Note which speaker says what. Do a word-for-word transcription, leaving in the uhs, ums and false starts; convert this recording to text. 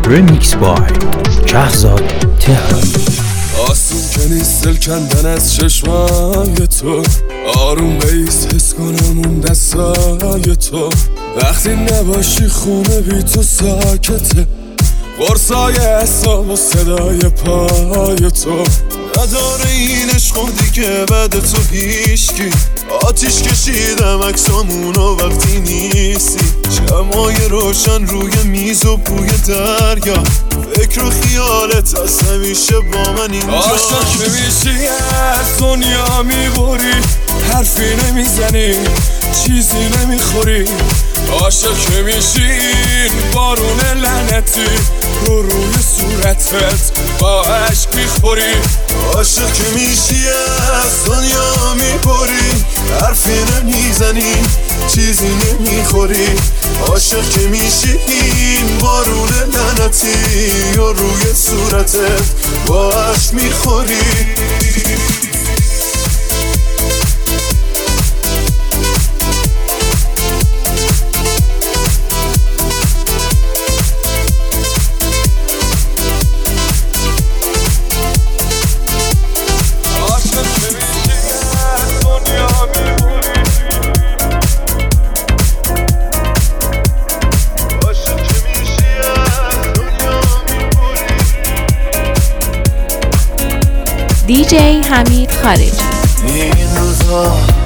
Speaker 1: رمیکس بای شهرزاد تهرانی.
Speaker 2: آسون که نیست دل کندن از چشمای تو، آروم بیس حس کنم اون دستای تو. وقتی نباشی خونه بی تو ساکته، قرصای اعصاب و صدای پای تو.
Speaker 3: نداره این عشق دیگه بعد تو هیشکی. آتیش کشیدم عکسامونو وقتی نیستی، شمای روشن روی میز و بوی دریا. فکر و خیالت از همیشه با من اینجا.
Speaker 2: عاشق که میشی از دنیا میبری، حرفی نمیزنی چیزی نمیخوری. عاشق که میشی بارون لعنتی رو روی صورتت با عشق میخوری.
Speaker 3: عاشق که میشی از دنیا میبری، حرفی نمیزنی چیزی نمیخوری. عاشق که میشی این بارون لعنتی رو روی صورتت با عشق میخوری.
Speaker 4: دی جی حمید خارجی.
Speaker 3: این روزا